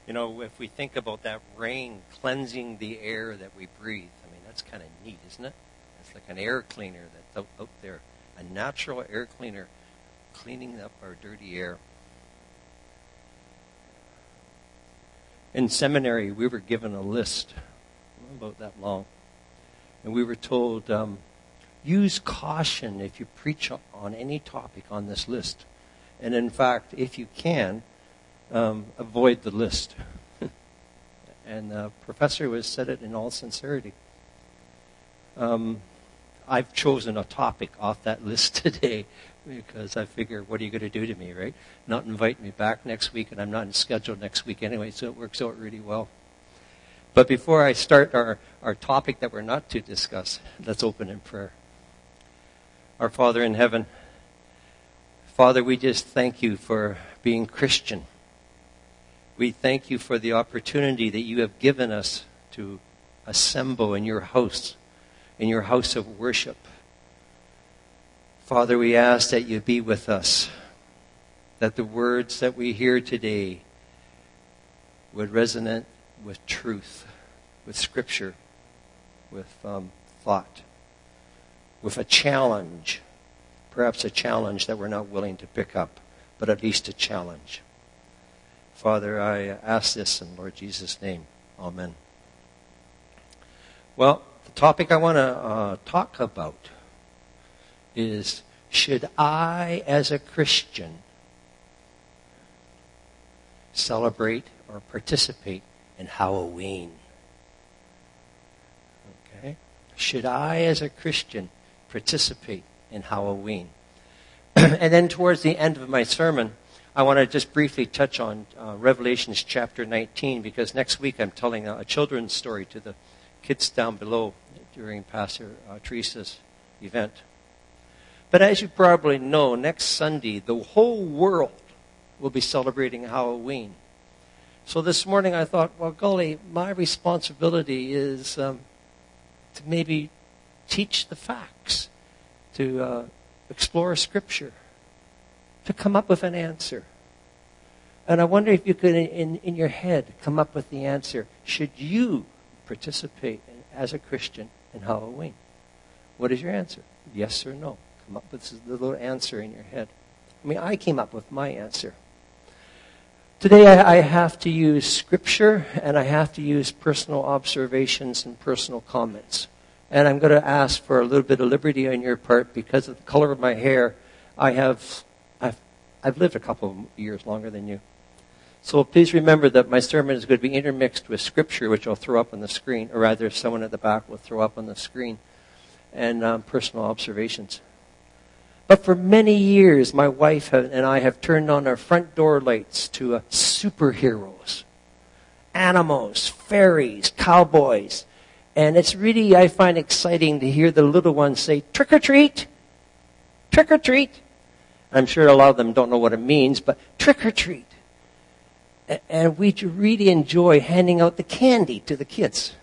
You know, if we think about that rain cleansing the air that we breathe, I mean, that's kind of neat, isn't it? It's like an air cleaner that's out there, a natural air cleaner cleaning up our dirty air. In seminary, we were given a list, about that long, and we were told, use caution if you preach on any topic on this list. And in fact, if you can, avoid the list. And the professor said it in all sincerity. I've chosen a topic off that list today because I figure, what are you going to do to me, right? Not invite me back next week, and I'm not scheduled next week anyway, so it works out really well. But before I start our topic that we're not to discuss, let's open in prayer. Our Father in heaven, Father, we just thank you for being Christian. We thank you for the opportunity that you have given us to assemble in your house of worship. Father, we ask that you be with us, that the words that we hear today would resonate with truth, with Scripture, with thought, with a challenge, perhaps a challenge that we're not willing to pick up, but at least a challenge. Father, I ask this in Lord Jesus' name. Amen. Well, the topic I want to talk about is, should I, as a Christian, celebrate or participate in Halloween? Okay? Should I, as a Christian, participate in Halloween? And then towards the end of my sermon, I want to just briefly touch on Revelations chapter 19, because next week I'm telling a children's story to the kids down below during Pastor Teresa's event. But as you probably know, next Sunday, the whole world will be celebrating Halloween. So this morning I thought, well, golly, my responsibility is to maybe teach the facts, to explore Scripture, to come up with an answer. And I wonder if you could, in your head, come up with the answer. Should you participate as a Christian in Halloween? What is your answer? Yes or no? Come up with a little answer in your head. I mean, I came up with my answer. Today I have to use Scripture, and I have to use personal observations and personal comments. And I'm going to ask for a little bit of liberty on your part because of the color of my hair. I've lived a couple of years longer than you. So please remember that my sermon is going to be intermixed with Scripture, which I'll throw up on the screen, or rather someone at the back will throw up on the screen, and personal observations. But for many years, my wife and I have turned on our front door lights to superheroes, animals, fairies, cowboys. And it's really, I find, exciting to hear the little ones say, trick or treat, trick or treat. I'm sure a lot of them don't know what it means, but trick or treat. And we really enjoy handing out the candy to the kids.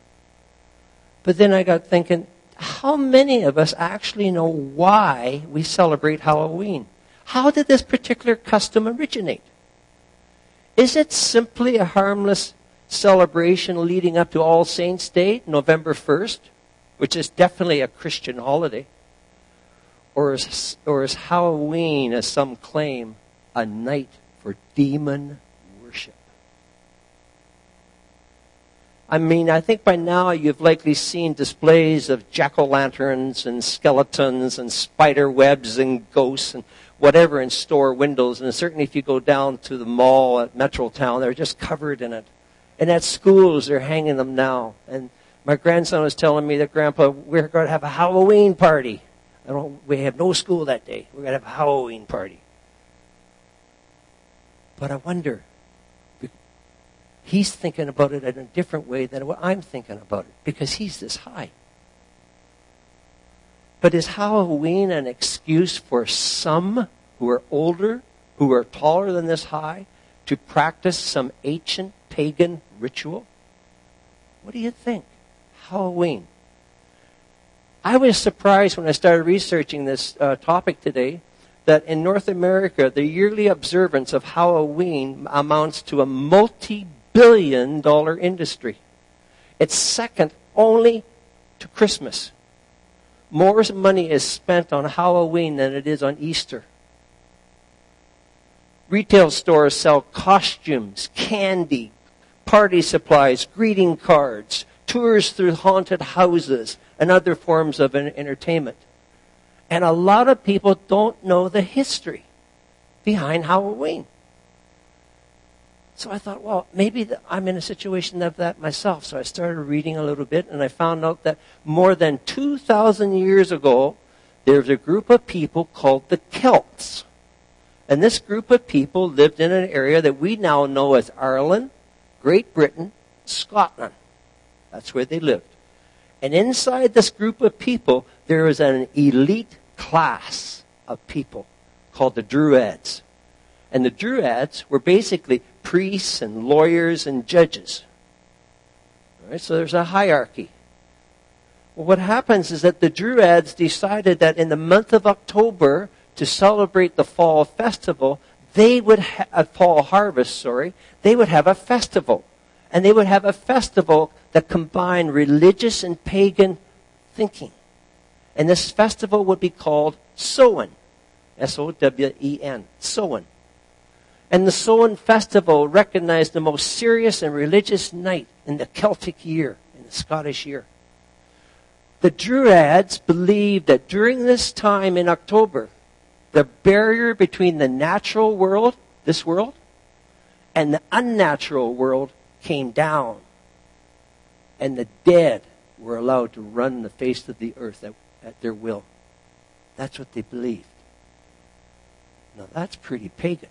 But then I got thinking, how many of us actually know why we celebrate Halloween? How did this particular custom originate? Is it simply a harmless celebration leading up to All Saints' Day, November 1st, which is definitely a Christian holiday? Or is Halloween, as some claim, a night for demon worship? I mean, I think by now you've likely seen displays of jack-o'-lanterns and skeletons and spider webs and ghosts and whatever in store windows. And certainly if you go down to the mall at Metrotown, they're just covered in it. And at schools, they're hanging them now. And my grandson was telling me that, Grandpa, we're going to have a Halloween party. We have no school that day. We're going to have a Halloween party. But I wonder, he's thinking about it in a different way than what I'm thinking about it, because he's this high. But is Halloween an excuse for some who are older, who are taller than this high, to practice some ancient pagan ritual? What do you think? Halloween. I was surprised when I started researching this topic today that in North America, the yearly observance of Halloween amounts to a multi-billion-dollar industry. It's second only to Christmas. More money is spent on Halloween than it is on Easter. Retail stores sell costumes, candy, party supplies, greeting cards, tours through haunted houses, and other forms of entertainment. And a lot of people don't know the history behind Halloween. So I thought, well, maybe I'm in a situation of that myself. So I started reading a little bit, and I found out that more than 2,000 years ago, there was a group of people called the Celts. And this group of people lived in an area that we now know as Ireland, Great Britain, Scotland. That's where they lived. And inside this group of people, there was an elite class of people called the Druids. And the Druids were basically priests and lawyers and judges. All right, so there's a hierarchy. Well, what happens is that the Druids decided that in the month of October, to celebrate the fall festival, they would fall harvest, they would have a festival. And they would have a festival that combined religious and pagan thinking. And this festival would be called Samhain. S-O-W-E-N. Samhain. And the Samhain festival recognized the most serious and religious night in the Celtic year, in the Scottish year. The Druids believed that during this time in October, the barrier between the natural world, this world, and the unnatural world came down. And the dead were allowed to run the face of the earth at their will. That's what they believed. Now that's pretty pagan.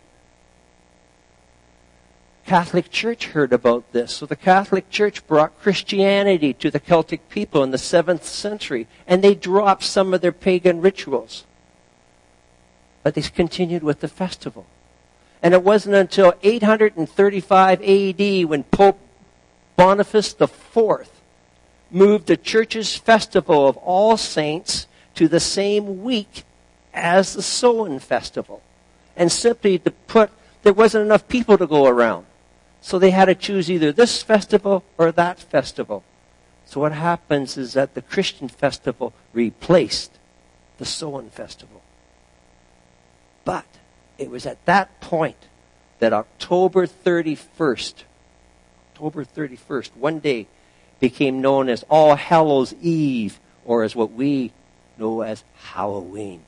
Catholic Church heard about this. So the Catholic Church brought Christianity to the Celtic people in the 7th century. And they dropped some of their pagan rituals. But they continued with the festival. And it wasn't until 835 AD when Pope Boniface IV moved the church's festival of All Saints to the same week as the Samhain festival. And simply there wasn't enough people to go around. So they had to choose either this festival or that festival. So what happens is that the Christian festival replaced the Samhain festival. But it was at that point that October 31st, one day, became known as All Hallows Eve, or as what we know as Halloween.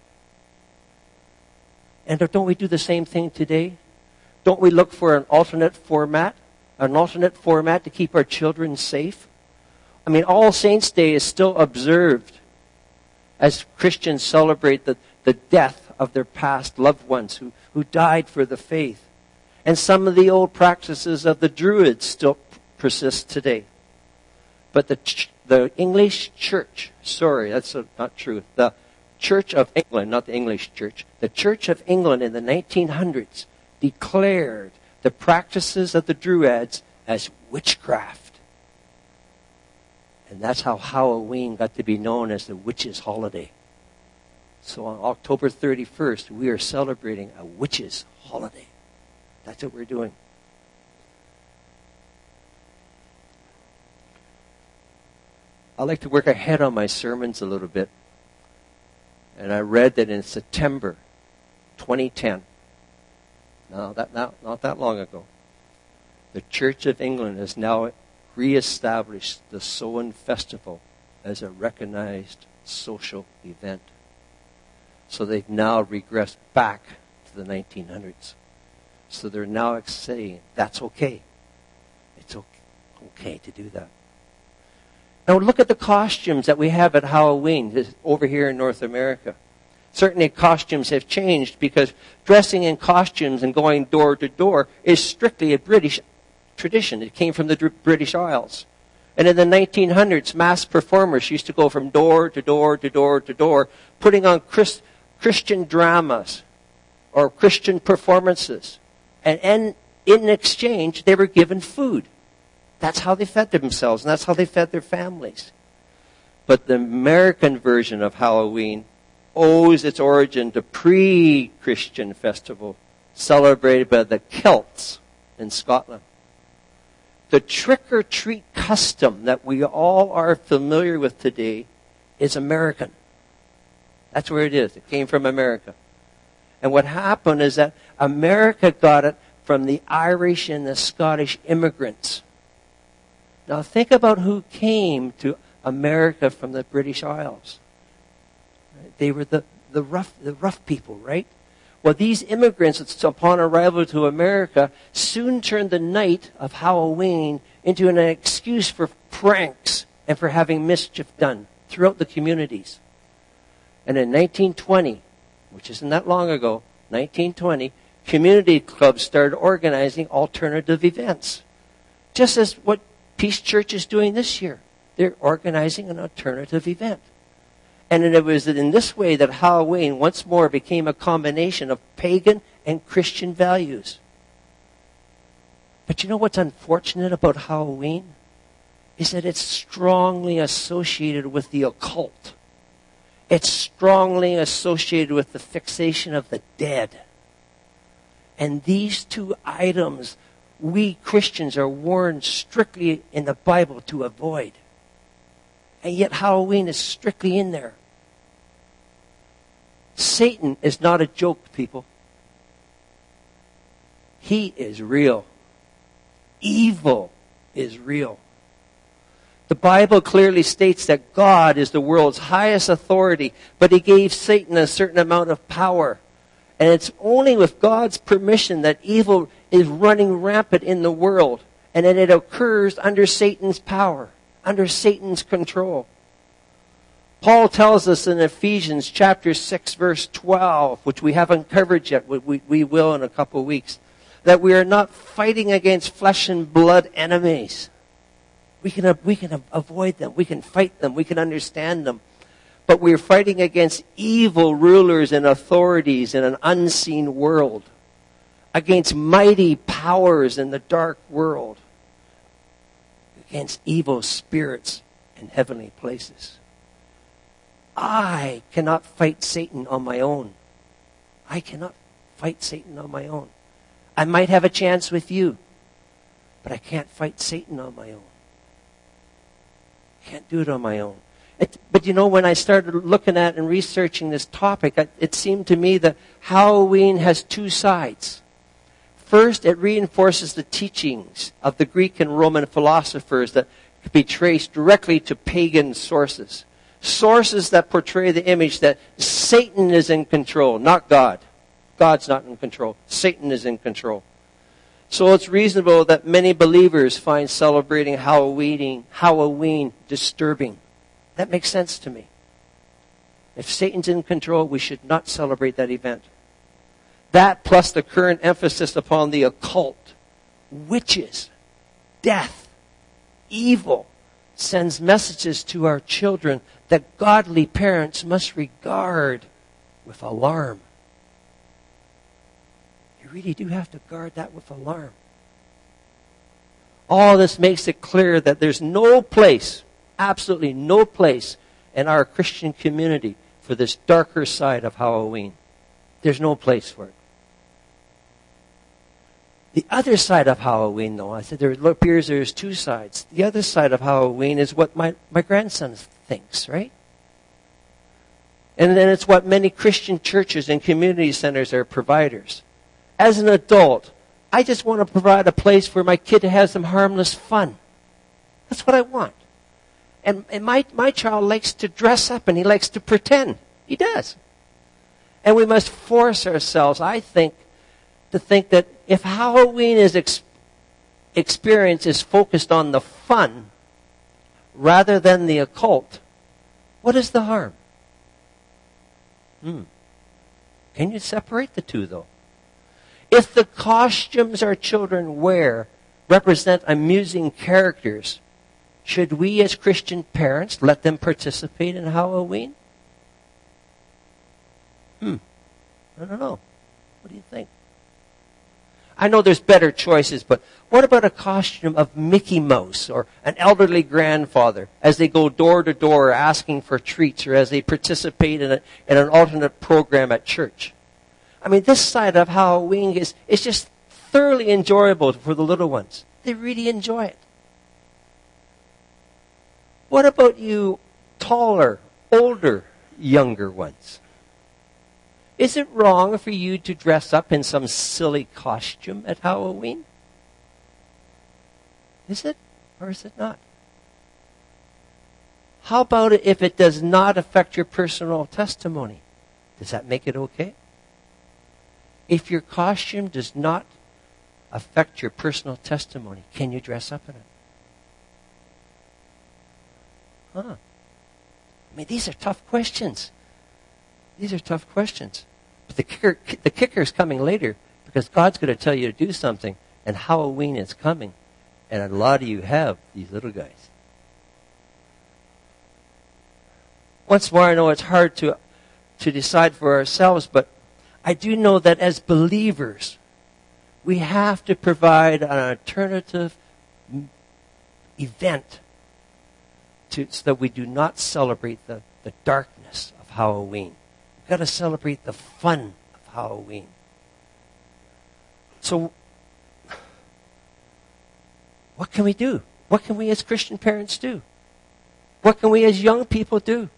And don't we do the same thing today? Don't we look for an alternate format to keep our children safe? I mean, All Saints' Day is still observed as Christians celebrate the death of their past loved ones who died for the faith. And some of the old practices of the Druids still persist today. But the English Church, that's not true. The Church of England, not the English Church, the Church of England in the 1900s declared the practices of the Druids as witchcraft. And that's how Halloween got to be known as the witches' holiday. So on October 31st, we are celebrating a witches' holiday. That's what we're doing. I like to work ahead on my sermons a little bit. And I read that in September 2010, not that long ago, the Church of England has now reestablished the Samhain festival as a recognized social event. So they've now regressed back to the 1900s. So they're now saying that's okay. It's okay to do that. Now look at the costumes that we have at Halloween over here in North America. Certainly costumes have changed because dressing in costumes and going door to door is strictly a British tradition. It came from the British Isles. And in the 1900s, mass performers used to go from door to door to door to door, putting on Christian dramas or Christian performances. And in exchange, they were given food. That's how they fed themselves, and that's how they fed their families. But the American version of Halloween owes its origin to pre-Christian festival celebrated by the Celts in Scotland. The trick-or-treat custom that we all are familiar with today is American. That's where it is. It came from America. And what happened is that America got it from the Irish and the Scottish immigrants. Now think about who came to America from the British Isles. They were the rough people, right? Well, these immigrants, upon arrival to America, soon turned the night of Halloween into an excuse for pranks and for having mischief done throughout the communities. And in 1920, which isn't that long ago, 1920, community clubs started organizing alternative events. Just as what Peace Church is doing this year. They're organizing an alternative event. And it was in this way that Halloween once more became a combination of pagan and Christian values. But you know what's unfortunate about Halloween? Is that it's strongly associated with the occult. It's strongly associated with the fixation of the dead. And these two items, we Christians are warned strictly in the Bible to avoid. And yet Halloween is strictly in there. Satan is not a joke, people. He is real. Evil is real. The Bible clearly states that God is the world's highest authority, but he gave Satan a certain amount of power. And it's only with God's permission that evil is running rampant in the world, and that it occurs under Satan's power, under Satan's control. Paul tells us in Ephesians chapter 6, verse 12, which we haven't covered yet, we will in a couple of weeks, that we are not fighting against flesh and blood enemies. We can avoid them. We can fight them. We can understand them. But we're fighting against evil rulers and authorities in an unseen world. Against mighty powers in the dark world. Against evil spirits in heavenly places. I cannot fight Satan on my own. I cannot fight Satan on my own. I might have a chance with you, but I can't fight Satan on my own. Can't do it on my own. But you know, when I started looking at and researching this topic, it seemed to me that Halloween has two sides. First, it reinforces the teachings of the Greek and Roman philosophers that could be traced directly to pagan sources. Sources that portray the image that Satan is in control, not God. God's not in control. Satan is in control. So it's reasonable that many believers find celebrating Halloween disturbing. That makes sense to me. If Satan's in control, we should not celebrate that event. That plus the current emphasis upon the occult, witches, death, evil, sends messages to our children that godly parents must regard with alarm. You really do have to guard that with alarm. All this makes it clear that there's no place, absolutely no place in our Christian community for this darker side of Halloween. There's no place for it. The other side of Halloween, though, I said it appears there's two sides. The other side of Halloween is what my grandson thinks, right? And then it's what many Christian churches and community centers are providers. As an adult, I just want to provide a place where my kid has some harmless fun. That's what I want. And my child likes to dress up and he likes to pretend. He does. And we must force ourselves, I think, to think that if Halloween experience is focused on the fun rather than the occult, what is the harm? Can you separate the two, though? If the costumes our children wear represent amusing characters, should we as Christian parents let them participate in Halloween? I don't know. What do you think? I know there's better choices, but what about a costume of Mickey Mouse or an elderly grandfather as they go door to door asking for treats, or as they participate in an alternate program at church? I mean, this side of Halloween is just thoroughly enjoyable for the little ones. They really enjoy it. What about you taller, older, younger ones? Is it wrong for you to dress up in some silly costume at Halloween? Is it, or is it not? How about it if it does not affect your personal testimony? Does that make it okay? If your costume does not affect your personal testimony, can you dress up in it? I mean, these are tough questions. These are tough questions. But the kicker is coming later, because God's going to tell you to do something, and Halloween is coming. And a lot of you have these little guys. Once more, I know it's hard to decide for ourselves, but I do know that as believers, we have to provide an alternative event so that we do not celebrate the darkness of Halloween. We've got to celebrate the fun of Halloween. So, what can we do? What can we as Christian parents do? What can we as young people do?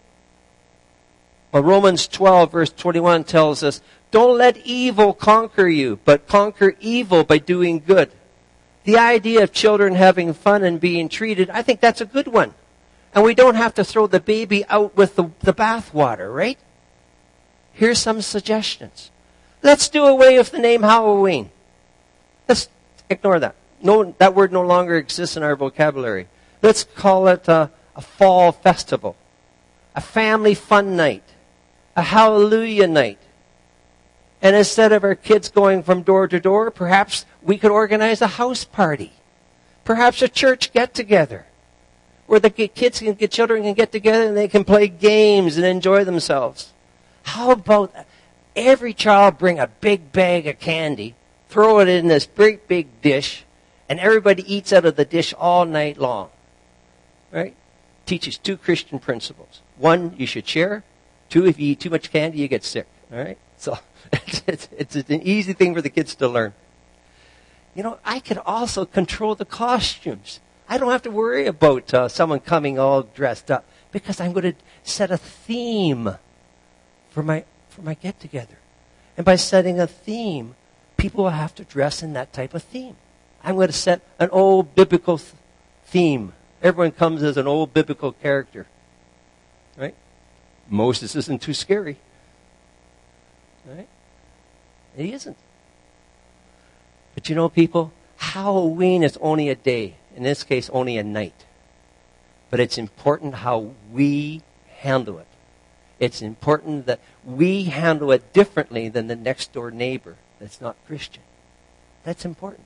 Well, Romans 12, verse 21 tells us, don't let evil conquer you, but conquer evil by doing good. The idea of children having fun and being treated, I think that's a good one. And we don't have to throw the baby out with the bathwater, right? Here's some suggestions. Let's do away with the name Halloween. Let's ignore that. No, that word no longer exists in our vocabulary. Let's call it a fall festival, a family fun night, a hallelujah night. And instead of our kids going from door to door, perhaps we could organize a house party. Perhaps a church get-together where the children can get together and they can play games and enjoy themselves. How about every child bring a big bag of candy, throw it in this great big dish, and everybody eats out of the dish all night long. Right? Teaches 2 Christian principles. 1, you should share. 2, if you eat too much candy, you get sick. All right? So it's an easy thing for the kids to learn. You know, I could also control the costumes. I don't have to worry about someone coming all dressed up, because I'm going to set a theme for my get-together. And by setting a theme, people will have to dress in that type of theme. I'm going to set an old biblical theme. Everyone comes as an old biblical character. Right? Moses isn't too scary. Right? He isn't. But you know, people, Halloween is only a day. In this case, only a night. But it's important how we handle it. It's important that we handle it differently than the next door neighbor that's not Christian. That's important.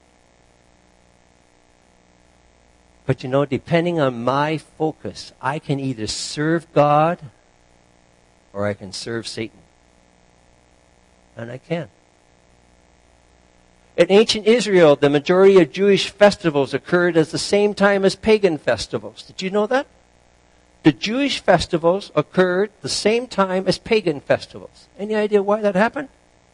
But you know, depending on my focus, I can either serve God or I can serve Satan. And I can. In ancient Israel, the majority of Jewish festivals occurred at the same time as pagan festivals. Did you know that? The Jewish festivals occurred the same time as pagan festivals. Any idea why that happened?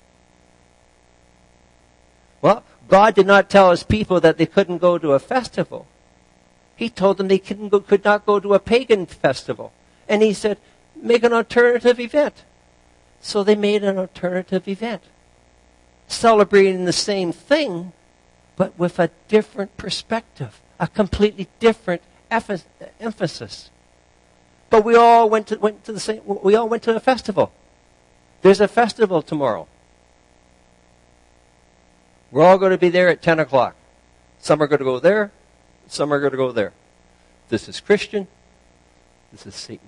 Well, God did not tell his people that they couldn't go to a festival. He told them they could not go to a pagan festival. And he said, make an alternative event. So they made an alternative event, celebrating the same thing, but with a different perspective, a completely different emphasis. But we all went to a festival. There's a festival tomorrow. We're all going to be there at 10 o'clock. Some are going to go there. Some are going to go there. This is Christian. This is Satan.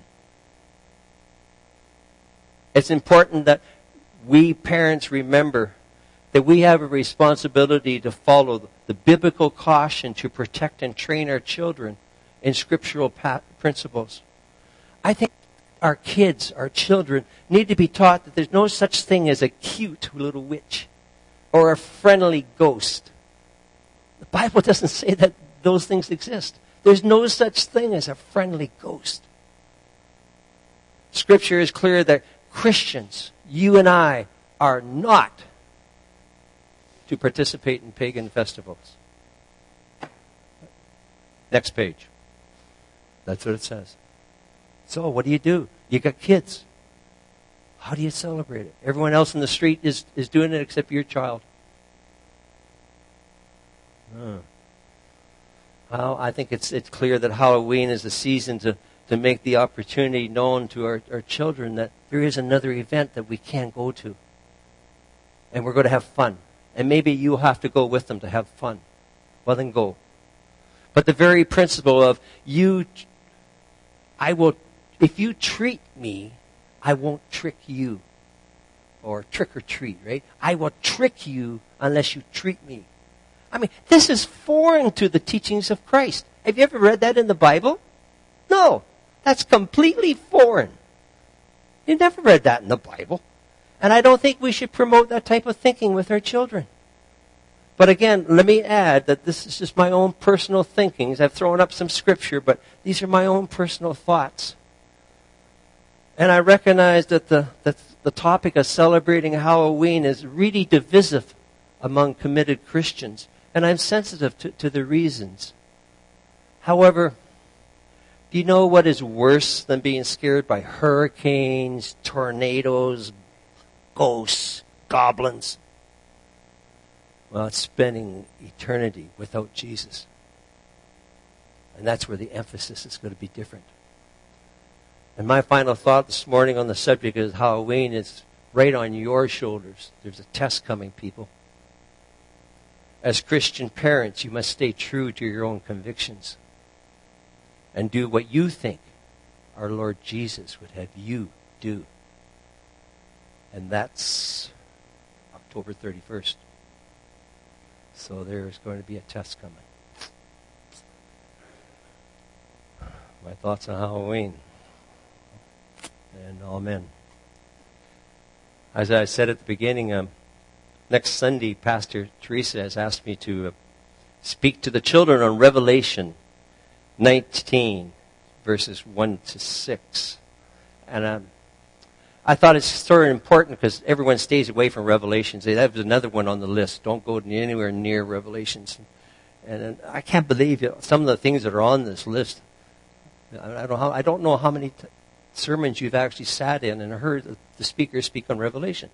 It's important that we parents remember that we have a responsibility to follow the biblical caution to protect and train our children in scriptural principles. I think our kids, our children, need to be taught that there's no such thing as a cute little witch or a friendly ghost. Bible doesn't say that those things exist. There's no such thing as a friendly ghost. Scripture is clear that Christians, you and I, are not to participate in pagan festivals. Next page. That's what it says. So what do? You got kids. How do you celebrate it? Everyone else in the street is doing it except your child. Well, I think it's clear that Halloween is a season to make the opportunity known to our children that there is another event that we can go to. And we're going to have fun. And maybe you'll have to go with them to have fun. Well, then go. But the very principle of if you treat me, I won't trick you. Or trick or treat, right? I will trick you unless you treat me. I mean, this is foreign to the teachings of Christ. Have you ever read that in the Bible? No. That's completely foreign. You never read that in the Bible. And I don't think we should promote that type of thinking with our children. But again, let me add that this is just my own personal thinkings. I've thrown up some scripture, but these are my own personal thoughts. And I recognize that the topic of celebrating Halloween is really divisive among committed Christians. And I'm sensitive to the reasons. However, do you know what is worse than being scared by hurricanes, tornadoes, ghosts, goblins? Well, it's spending eternity without Jesus. And that's where the emphasis is going to be different. And my final thought this morning on the subject of Halloween is right on your shoulders. There's a test coming, people. As Christian parents, you must stay true to your own convictions and do what you think our Lord Jesus would have you do. And that's October 31st. So there's going to be a test coming. My thoughts on Halloween. And amen. As I said at the beginning, next Sunday, Pastor Teresa has asked me to speak to the children on Revelation 19, verses 1 to 6. And I thought it's sort of important because everyone stays away from Revelations. That was another one on the list. Don't go anywhere near Revelations. And I can't believe some of the things that are on this list. I don't know how many sermons you've actually sat in and heard the speaker speak on Revelation.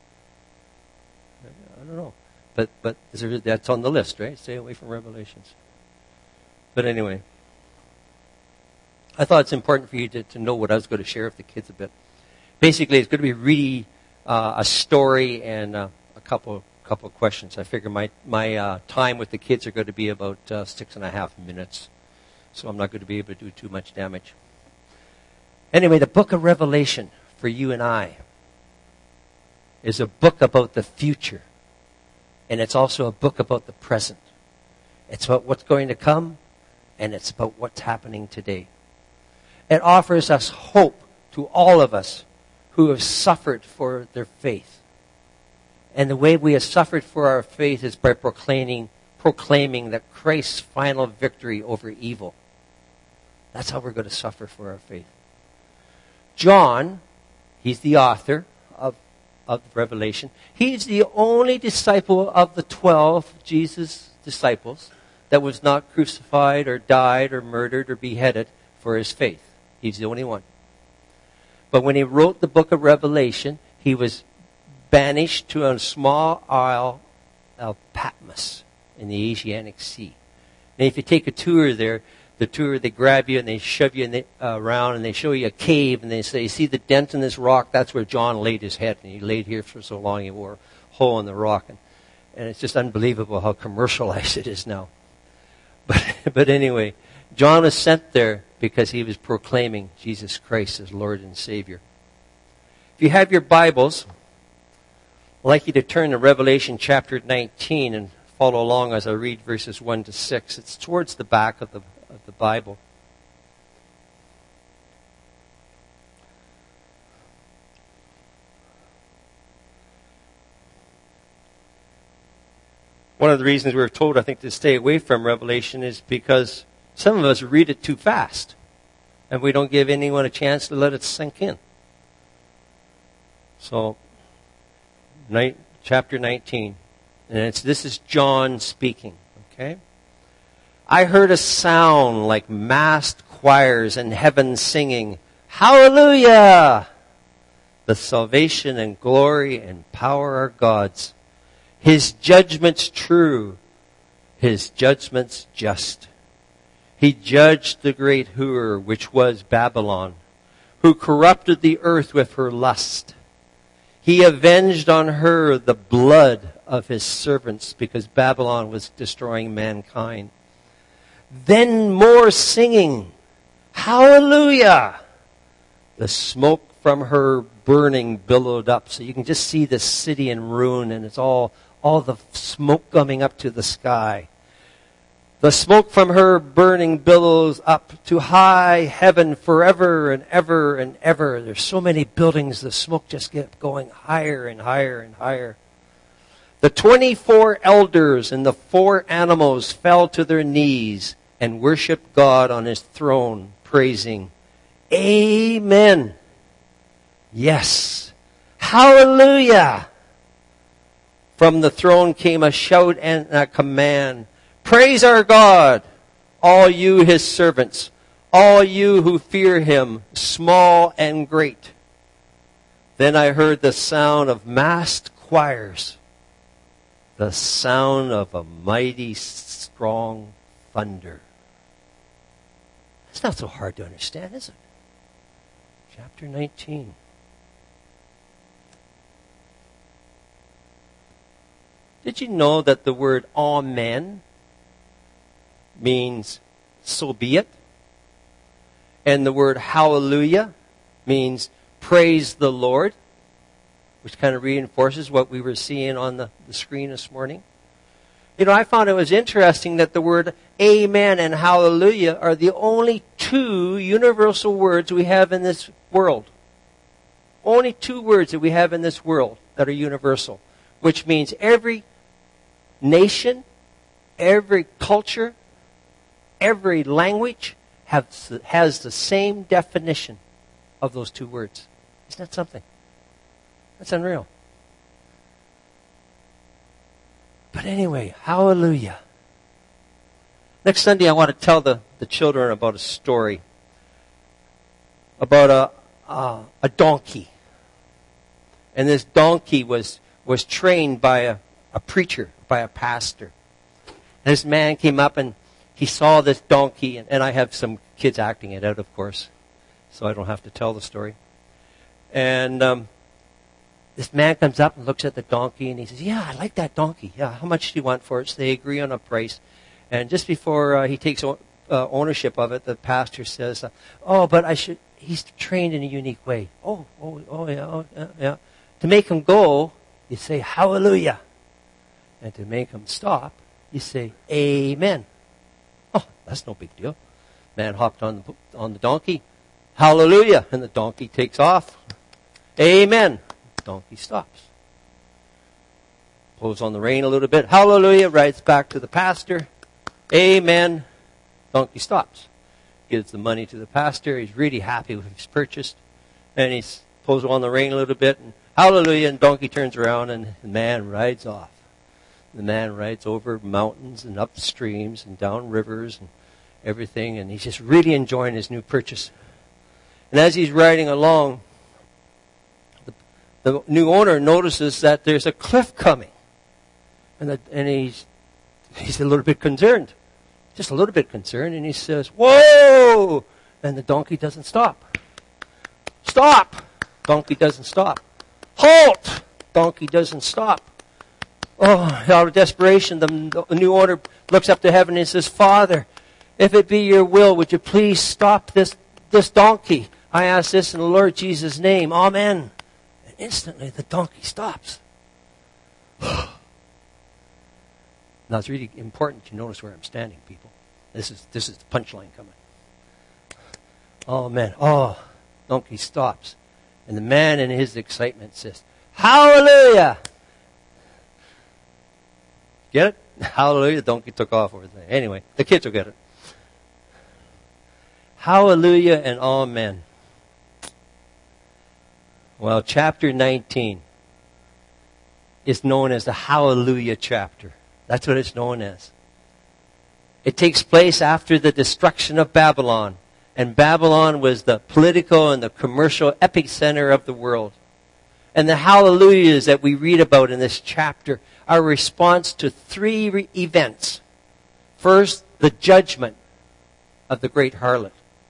I don't know. But that's on the list, right? Stay away from Revelations. But anyway, I thought it's important for you to know what I was going to share with the kids a bit. Basically, it's going to be really a story and a couple of questions. I figure my time with the kids are going to be about 6.5 minutes. So I'm not going to be able to do too much damage. Anyway, the book of Revelation for you and I is a book about the future. And it's also a book about the present. It's about what's going to come, and it's about what's happening today. It offers us hope to all of us who have suffered for their faith. And the way we have suffered for our faith is by proclaiming that Christ's final victory over evil. That's how we're going to suffer for our faith. John, he's the author of Revelation. He's the only disciple of the 12 Jesus disciples that was not crucified or died or murdered or beheaded for his faith. He's the only one. But when he wrote the book of Revelation, he was banished to a small isle of Patmos in the Adriatic Sea. And if you take a tour there, they grab you and they shove you around and they show you a cave and they say, you see the dent in this rock? That's where John laid his head. And he laid here for so long he wore a hole in the rock. And it's just unbelievable how commercialized it is now. But anyway, John was sent there because he was proclaiming Jesus Christ as Lord and Savior. If you have your Bibles, I'd like you to turn to Revelation chapter 19 and follow along as I read verses 1 to 6. It's towards the back of the Bible. one of the reasons we were told, I think, to stay away from Revelation is because some of us read it too fast. And we don't give anyone a chance to let it sink in. So, chapter 19. And this is John speaking. Okay? I heard a sound like massed choirs in heaven singing, Hallelujah! The salvation and glory and power are God's. His judgment's true. His judgment's just. He judged the great whore, which was Babylon, who corrupted the earth with her lust. He avenged on her the blood of his servants, because Babylon was destroying mankind. Then more singing, Hallelujah! The smoke from her burning billowed up. So you can just see the city in ruin, and it's all the smoke coming up to the sky. The smoke from her burning billows up to high heaven forever and ever and ever. There's so many buildings, the smoke just kept going higher and higher and higher. The 24 elders and the 4 animals fell to their knees and worshiped God on his throne, praising, Amen. Yes. Hallelujah. From the throne came a shout and a command. Praise our God, all you his servants, all you who fear him, small and great. Then I heard the sound of massed choirs, the sound of a mighty strong thunder. It's not so hard to understand, is it? Chapter 19. Did you know that the word Amen means so be it? And the word Hallelujah means praise the Lord, which kind of reinforces what we were seeing on the screen this morning. You know, I found it was interesting that the word Amen and Hallelujah are the only 2 universal words we have in this world. Only 2 words that we have in this world that are universal, which means every nation, every culture, every language has the same definition of those 2 words. Isn't that something? That's unreal. But anyway, hallelujah. Next Sunday I want to tell the children about a story about a donkey. And this donkey was trained by a preacher, by a pastor. And this man came up and he saw this donkey, and I have some kids acting it out, of course, so I don't have to tell the story. And this man comes up and looks at the donkey, and he says, yeah, I like that donkey. Yeah, how much do you want for it? So they agree on a price. And just before he takes ownership of it, the pastor says, but he's trained in a unique way. Yeah. To make him go, you say, hallelujah. And to make him stop, you say, amen. Oh, that's no big deal. Man hopped on the donkey. Hallelujah. And the donkey takes off. Amen. The donkey stops. Pulls on the rein a little bit. Hallelujah. Rides back to the pastor. Amen. Donkey stops. Gives the money to the pastor. He's really happy with his purchase. And he pulls on the rein a little bit. And hallelujah. And donkey turns around and the man rides off. The man rides over mountains and up streams and down rivers and everything. And he's just really enjoying his new purchase. And as he's riding along, the new owner notices that there's a cliff coming. And he's a little bit concerned. Just a little bit concerned. And he says, whoa! And the donkey doesn't stop. Stop! Donkey doesn't stop. Halt! Donkey doesn't stop. Oh, out of desperation, the new owner looks up to heaven and says, Father, if it be your will, would you please stop this donkey? I ask this in the Lord Jesus' name. Amen. And instantly the donkey stops. Now it's really important you notice where I'm standing, people. This is the punchline coming. Oh, man. Oh, donkey stops. And the man in his excitement says, Hallelujah! Get it? Hallelujah. The donkey took off over there. Anyway, the kids will get it. Hallelujah and amen. Well, chapter 19 is known as the Hallelujah chapter. That's what it's known as. It takes place after the destruction of Babylon. And Babylon was the political and the commercial epicenter of the world. And the hallelujahs that we read about in this chapter are a response to three events. First, the judgment of the great harlot.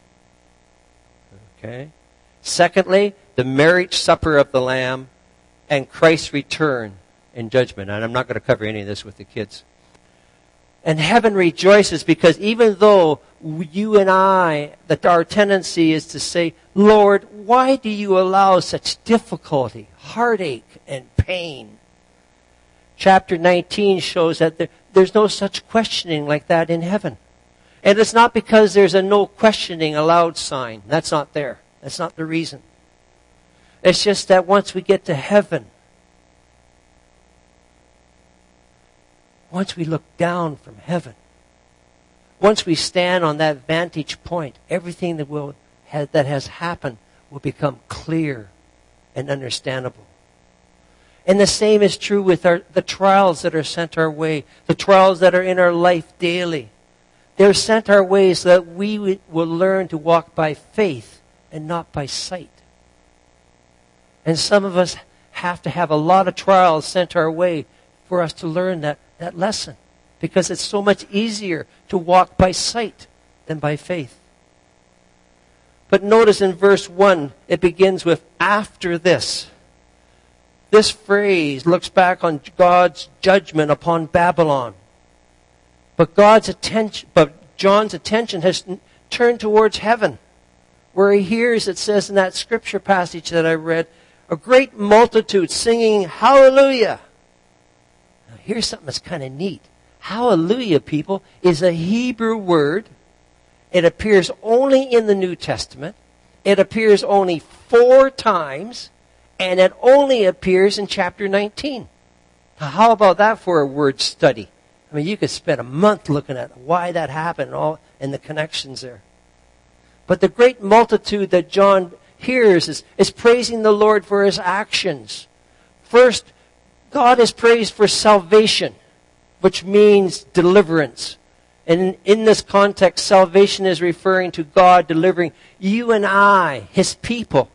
Okay. Secondly, the marriage supper of the Lamb and Christ's return in judgment. And I'm not going to cover any of this with the kids. And heaven rejoices because even though you and I, that our tendency is to say, Lord, why do you allow such difficulty, heartache, and pain? Chapter 19 shows that there's no such questioning like that in heaven. And it's not because there's a no questioning allowed sign. That's not there. That's not the reason. It's just that once we get to heaven, once we look down from heaven, once we stand on that vantage point, everything that has happened will become clear and understandable. And the same is true with the trials that are sent our way, the trials that are in our life daily. They're sent our way so that we will learn to walk by faith and not by sight. And some of us have to have a lot of trials sent our way for us to learn that lesson. Because it's so much easier to walk by sight than by faith. But notice in verse 1, it begins with, after this. This phrase looks back on God's judgment upon Babylon. But John's attention has turned towards heaven, where he hears, it says in that scripture passage that I read, a great multitude singing hallelujah. Now here's something that's kind of neat. Hallelujah, people, is a Hebrew word. It appears only in the New Testament. It appears only 4 times, and it only appears in chapter 19. Now, how about that for a word study? I mean, you could spend a month looking at why that happened and the connections there. But the great multitude that John hears is praising the Lord for his actions. First, God is praised for salvation, which means deliverance. And in this context, salvation is referring to God delivering you and I, his people,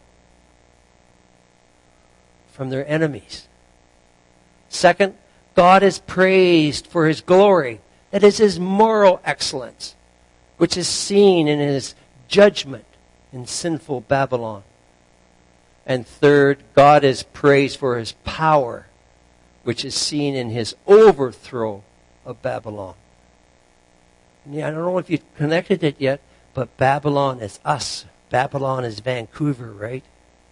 from their enemies. Second, God is praised for his glory. That is his moral excellence, which is seen in his judgment in sinful Babylon. And third, God is praised for his power, which is seen in his overthrow of Babylon. Yeah, I don't know if you've connected it yet, but Babylon is us. Babylon is Vancouver, right?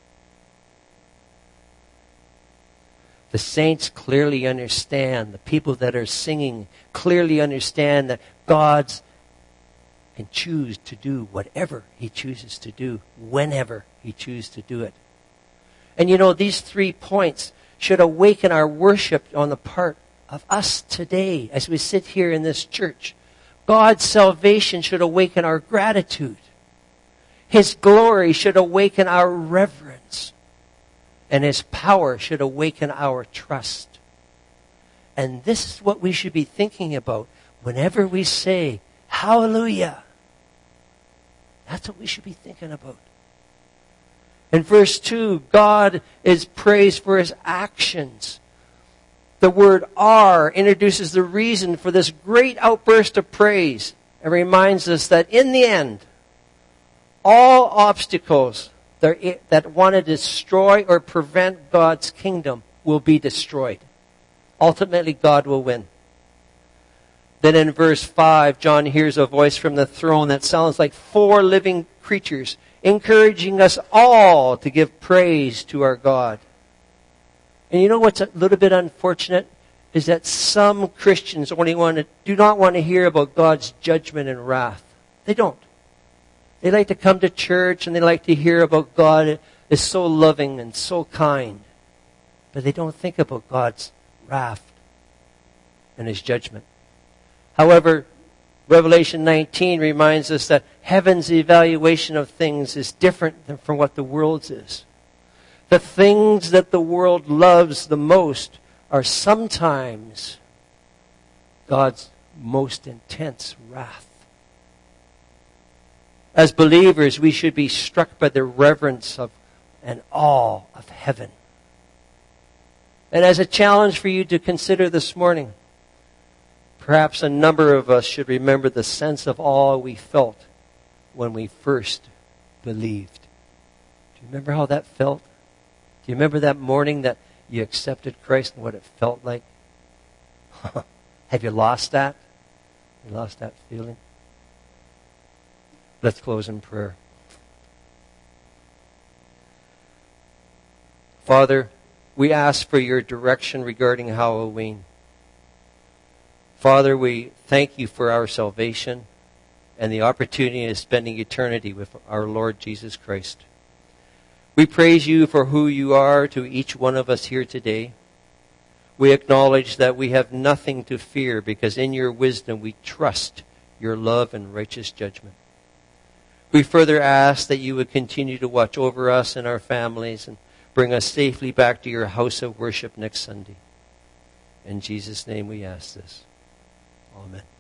The saints clearly understand, the people that are singing clearly understand that God can choose to do whatever he chooses to do, whenever he chooses to do it. And you know, these 3 points should awaken our worship on the part of us today as we sit here in this church. God's salvation should awaken our gratitude. His glory should awaken our reverence. And his power should awaken our trust. And this is what we should be thinking about whenever we say, hallelujah. That's what we should be thinking about. In verse 2, God is praised for his actions. The word are introduces the reason for this great outburst of praise. It reminds us that in the end, all obstacles that want to destroy or prevent God's kingdom will be destroyed. Ultimately, God will win. Then in verse 5, John hears a voice from the throne that sounds like 4 living creatures, encouraging us all to give praise to our God. And you know what's a little bit unfortunate? Is that some Christians do not want to hear about God's judgment and wrath. They don't. They like to come to church and they like to hear about God is so loving and so kind. But they don't think about God's wrath and his judgment. However, Revelation 19 reminds us that heaven's evaluation of things is different than from what the world's is. The things that the world loves the most are sometimes God's most intense wrath. As believers, we should be struck by the reverence of and awe of heaven. And as a challenge for you to consider this morning, perhaps a number of us should remember the sense of awe we felt when we first believed. Do you remember how that felt? Do you remember that morning that you accepted Christ and what it felt like? Have you lost that? You lost that feeling? Let's close in prayer. Father, we ask for your direction regarding Halloween. Father, we thank you for our salvation and the opportunity of spending eternity with our Lord Jesus Christ. We praise you for who you are to each one of us here today. We acknowledge that we have nothing to fear because in your wisdom we trust your love and righteous judgment. We further ask that you would continue to watch over us and our families and bring us safely back to your house of worship next Sunday. In Jesus' name we ask this. Amen.